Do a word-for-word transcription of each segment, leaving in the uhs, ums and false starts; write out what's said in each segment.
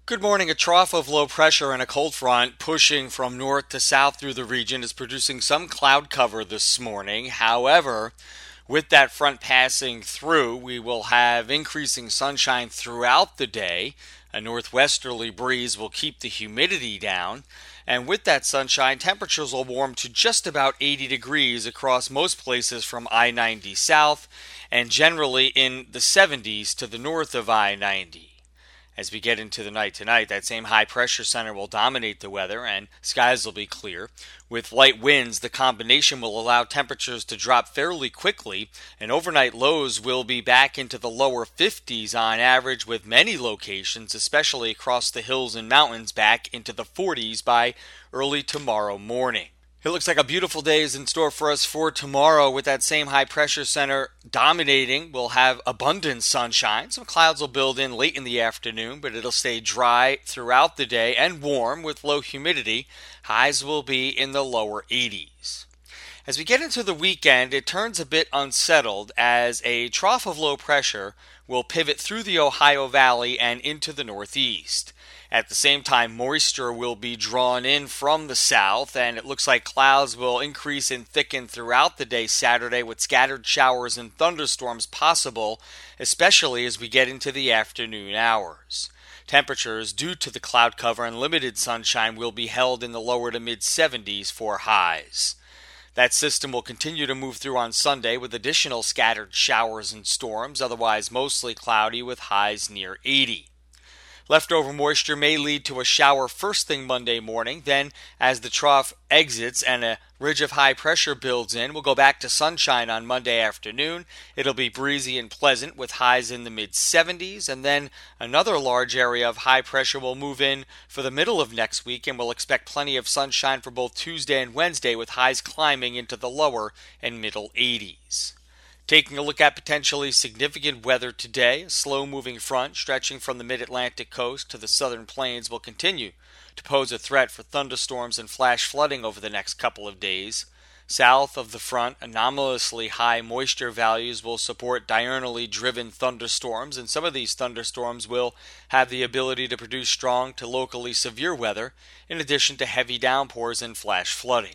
Good morning. A trough of low pressure and a cold front pushing from north to south through the region is producing some cloud cover this morning. However, with that front passing through, we will have increasing sunshine throughout the day. A northwesterly breeze will keep the humidity down. And with that sunshine, temperatures will warm to just about eighty degrees across most places from I ninety south and generally in the seventies to the north of I ninety. As we get into the night tonight, that same high pressure center will dominate the weather and skies will be clear. With light winds, the combination will allow temperatures to drop fairly quickly, and overnight lows will be back into the lower fifties on average, with many locations, especially across the hills and mountains, back into the forties by early tomorrow morning. It looks like a beautiful day is in store for us for tomorrow with that same high pressure center dominating. We'll have abundant sunshine. Some clouds will build in late in the afternoon, but it'll stay dry throughout the day and warm with low humidity. Highs will be in the lower eighties. As we get into the weekend, it turns a bit unsettled as a trough of low pressure will pivot through the Ohio Valley and into the northeast. At the same time, moisture will be drawn in from the south, and it looks like clouds will increase and thicken throughout the day Saturday with scattered showers and thunderstorms possible, especially as we get into the afternoon hours. Temperatures, due to the cloud cover and limited sunshine, will be held in the lower to mid seventies for highs. That system will continue to move through on Sunday with additional scattered showers and storms, otherwise mostly cloudy with highs near eighty. Leftover moisture may lead to a shower first thing Monday morning. Then, as the trough exits and a ridge of high pressure builds in, we'll go back to sunshine on Monday afternoon. It'll be breezy and pleasant with highs in the mid seventies. And then another large area of high pressure will move in for the middle of next week, and we'll expect plenty of sunshine for both Tuesday and Wednesday with highs climbing into the lower and middle eighties. Taking a look at potentially significant weather today, a slow-moving front stretching from the mid-Atlantic coast to the southern plains will continue to pose a threat for thunderstorms and flash flooding over the next couple of days. South of the front, anomalously high moisture values will support diurnally driven thunderstorms, and some of these thunderstorms will have the ability to produce strong to locally severe weather, in addition to heavy downpours and flash flooding.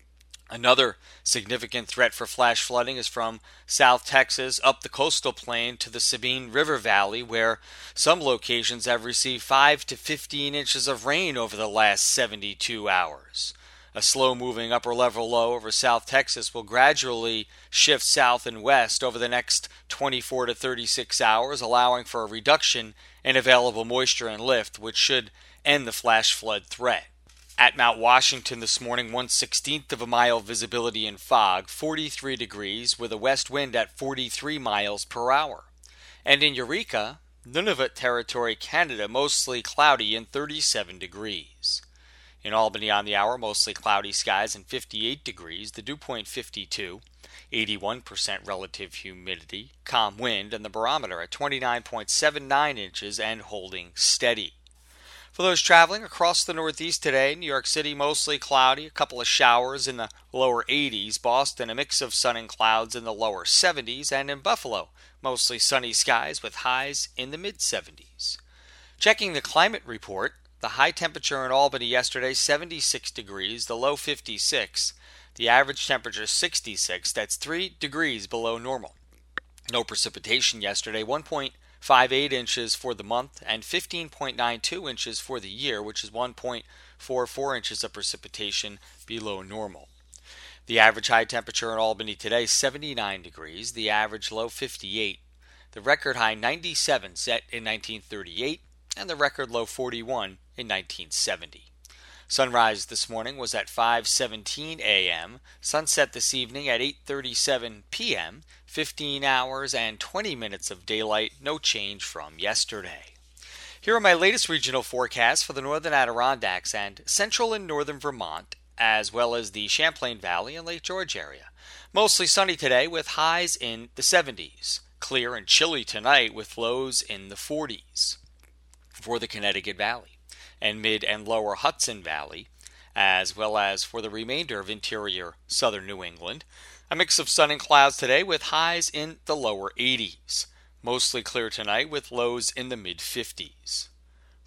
Another significant threat for flash flooding is from South Texas up the coastal plain to the Sabine River Valley, where some locations have received five to fifteen inches of rain over the last seventy-two hours. A slow-moving upper-level low over South Texas will gradually shift south and west over the next twenty-four to thirty-six hours, allowing for a reduction in available moisture and lift, which should end the flash flood threat. At Mount Washington this morning, one sixteenth of a mile visibility in fog, forty-three degrees, with a west wind at forty-three miles per hour. And in Eureka, Nunavut Territory, Canada, mostly cloudy and thirty-seven degrees. In Albany on the hour, mostly cloudy skies and fifty-eight degrees, the dew point fifty-two, eighty-one percent relative humidity, calm wind, and the barometer at twenty-nine point seven nine inches and holding steady. For those traveling across the Northeast today, New York City mostly cloudy, a couple of showers in the lower eighties, Boston a mix of sun and clouds in the lower seventies, and in Buffalo mostly sunny skies with highs in the mid seventies. Checking the climate report, the high temperature in Albany yesterday seventy-six degrees, the low fifty-six, the average temperature sixty-six, that's three degrees below normal. No precipitation yesterday, one point five eight inches for the month and fifteen point nine two inches for the year, which is one point four four inches of precipitation below normal. The average high temperature in Albany today seventy-nine degrees, the average low fifty-eight, the record high ninety-seven set in nineteen thirty-eight, and the record low forty-one in nineteen seventy. Sunrise this morning was at five seventeen a.m., sunset this evening at eight thirty-seven p.m., fifteen hours and twenty minutes of daylight, no change from yesterday. Here are my latest regional forecasts for the northern Adirondacks and central and northern Vermont, as well as the Champlain Valley and Lake George area. Mostly sunny today with highs in the seventies. Clear and chilly tonight with lows in the forties. For the Connecticut Valley and mid and lower Hudson Valley, as well as for the remainder of interior southern New England, a mix of sun and clouds today with highs in the lower eighties. Mostly clear tonight with lows in the mid fifties.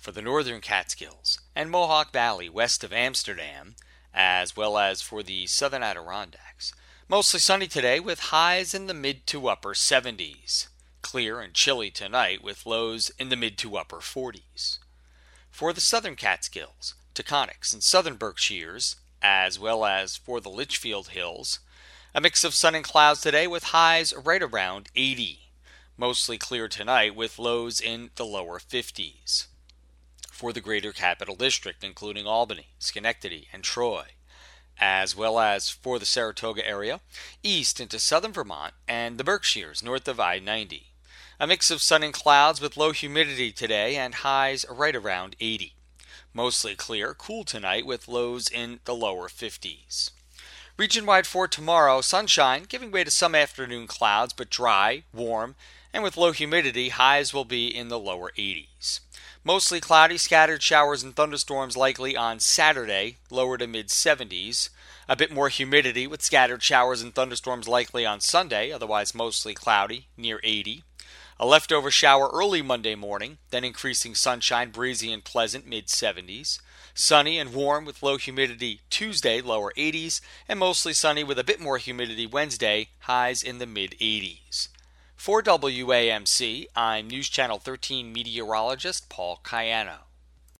For the northern Catskills and Mohawk Valley west of Amsterdam, as well as for the southern Adirondacks, mostly sunny today with highs in the mid to upper seventies. Clear and chilly tonight with lows in the mid to upper forties. For the southern Catskills, Taconics, and southern Berkshires, as well as for the Litchfield Hills, a mix of sun and clouds today with highs right around eighty. Mostly clear tonight with lows in the lower fifties. For the greater Capital District, including Albany, Schenectady, and Troy, as well as for the Saratoga area, east into southern Vermont, and the Berkshires north of I ninety. A mix of sun and clouds with low humidity today and highs right around eighty. Mostly clear, cool tonight with lows in the lower fifties. Region-wide for tomorrow, sunshine giving way to some afternoon clouds, but dry, warm, and with low humidity, highs will be in the lower eighties. Mostly cloudy, scattered showers and thunderstorms likely on Saturday, lower to mid seventies. A bit more humidity with scattered showers and thunderstorms likely on Sunday, otherwise mostly cloudy, near eighty. A leftover shower early Monday morning, then increasing sunshine, breezy and pleasant, mid seventies. Sunny and warm with low humidity Tuesday, lower eighties. And mostly sunny with a bit more humidity Wednesday, highs in the mid eighties. For W A M C, I'm News Channel thirteen meteorologist Paul Cayano.